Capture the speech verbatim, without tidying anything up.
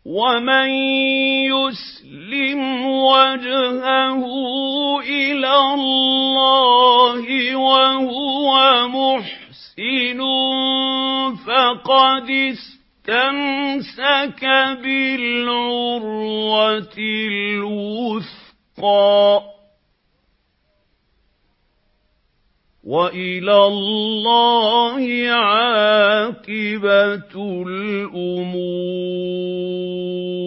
وَمَن يُسْلِمْ وَجْهَهُ إِلَى اللَّهِ وَهُوَ مُحْسِنٌ فَقَدِ اسْتَمْسَكَ بِالْعُرْوَةِ الْوُثْقَى وَإِلَى اللَّهِ عَاقِبَةُ الْأُمُورِ.